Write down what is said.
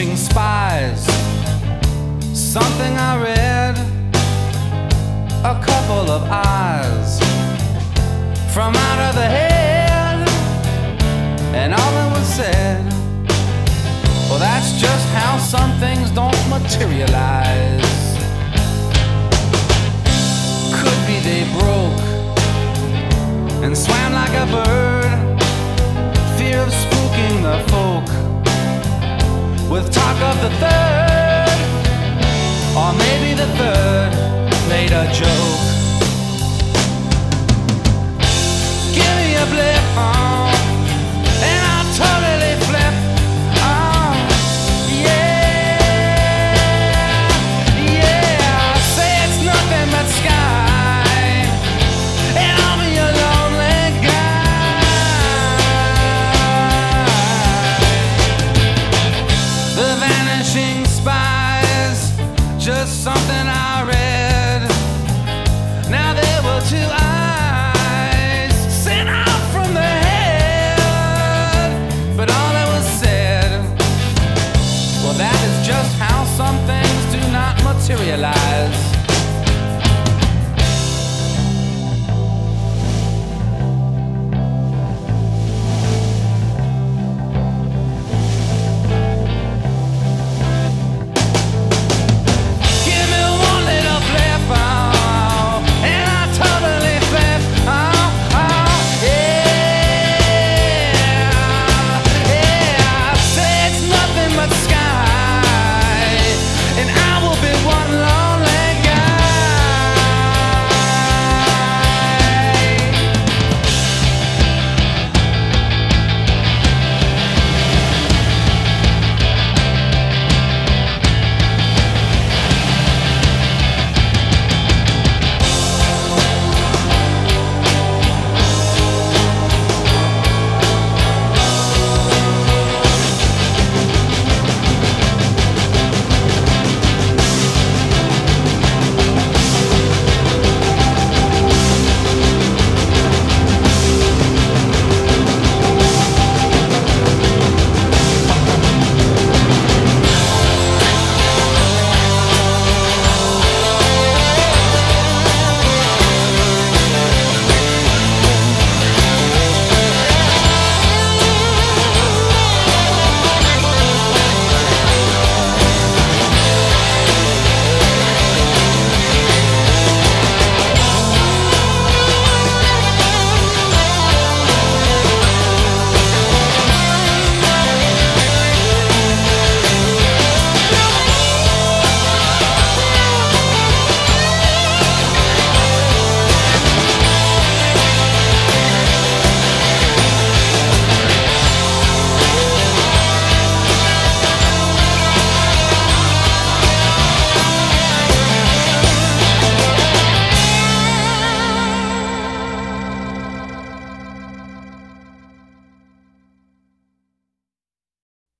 watching spies. Something I read, a couple of eyes from out of the head, and all that was said, well, that's just how some things don't materialize. Could be they broke and swam like a bird, fear of spooking the folk with talk of the third, or maybe the third made a joke.